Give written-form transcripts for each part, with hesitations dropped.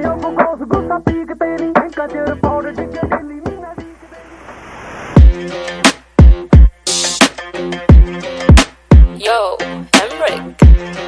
Yo, Emric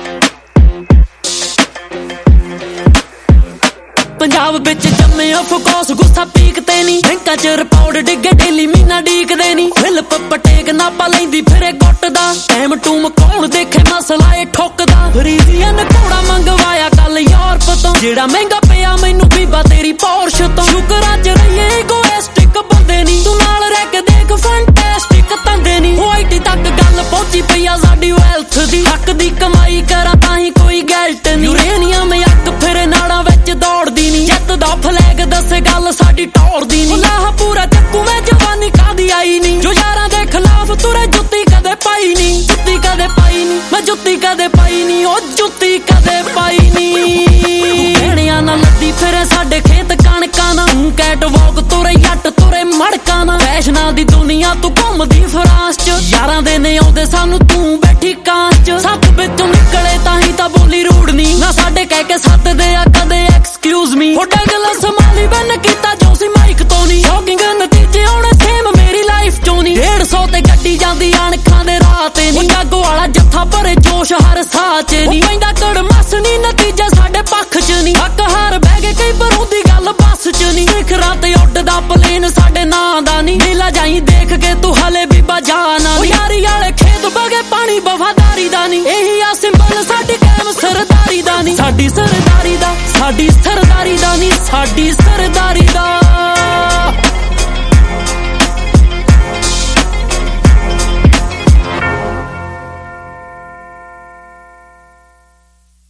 Punjab बिच जम्मे focus गुस्सा पीकते नी बैंकां च रिपोर्ट डिगे डेली मीना डीकदे नी फिल पटेक नापा लैंदी फिरे गुੱਟदा टाइम टूम कौन देखे मसला ए ठोकदा फरीजियन घोड़ा मंगवाया कल यूरोप तो जेड़ा महंगा पिया मैनू बीबा तेरी पोर्श तो शुकर अज रहिए इगोइस्टिक बंदे नी तू नाल रह के देख फैंटास्टिक तंदे नी होइटी तक गल पहुंची पई आ साडी वेल्थ दी हक दी कमाई करा ताही कोई गैल्ट नी यूरेनियम अग फिरे नाड़ा विच दौड़दी जत दा फ्लैग दसे गल साडी टोरदी नी लाह पूरा चक्कू में जवानी कादी आई नी जो यारां दे खिलाफ तुरे जुत्ती कदे पाई नी जुत्ती कदे पाई नी मैं जुत्ती कदे पाई नी ओ जुत्ती कदे पाई नी भेड़ियां ना लद्दी फिरे साडे खेत कणकां ना कैट वॉक तुरे जट तुरे मड़कां ना फैशनां दी दुनिया तू घुमदी फ्रांस च यारां दे ने आउंदे सानू तू बैठी कांच च सत्त विचों निकले ताही तां बोली रूड़ नी ना साडे कह के सੱਦਦੇ आ कदे एक्सक्यूज मी होडा गला संभाली बन कीता जो सी माइक तो नी शॉकिंग नतीजे आउणे सेम मेरी लाइफ चों नी 150 ते गड्डी जांदी अणखां दे राह ते नी जागो वाला जत्था भरे जोश हर साह च नी पैंदा कड़मस नी नतीजा साडे पक्ष च नी हक हार बह गए कई पर हुंदी गल बस च नी शिखरां ते उड्डदा प्लेन साडे नां दा नी नीला जाई देख के तू हले भी बजाना ओ यारी वाले खेत बगे पानी वफादारी दा नी एही आ सिंबल साडी कायम सरदारी दा नी साडी सरदारी दा नी साडी सरदारी दा